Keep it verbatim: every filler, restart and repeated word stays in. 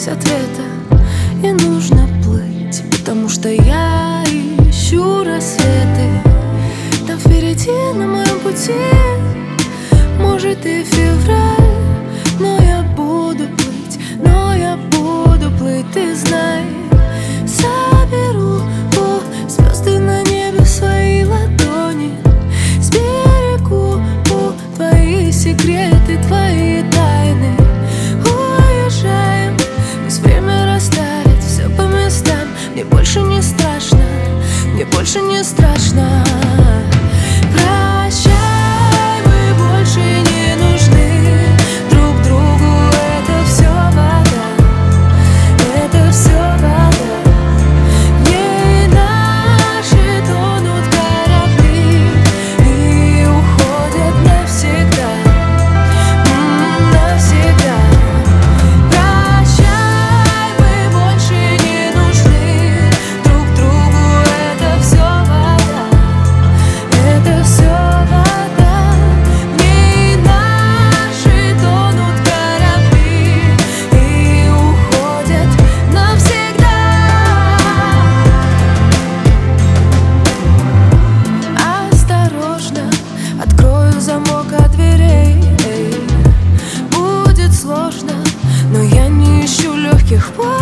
здесь ответа, и нужно плыть, потому что я ищу рассветы. Там впереди на моем пути, может и февраль, но я буду плыть, но я буду плыть, ты знай. Соберу о, звезды на небе в свои ладони, сберегу о, твои секреты, твои тайны. Уезжаем, пусть время расставит все по местам. Мне больше не страшно, мне больше не страшно. Прощай, мы больше не нужны друг другу, это все вода, это все вода. В ней наши тонут корабли и уходят навсегда, м, навсегда. Прощай, мы больше не нужны друг другу, это все вода, это все вода. В ней наши тонут корабли и уходят навсегда. Осторожно, открою замок от дверей. Эй, будет сложно, но я не ищу легких путей.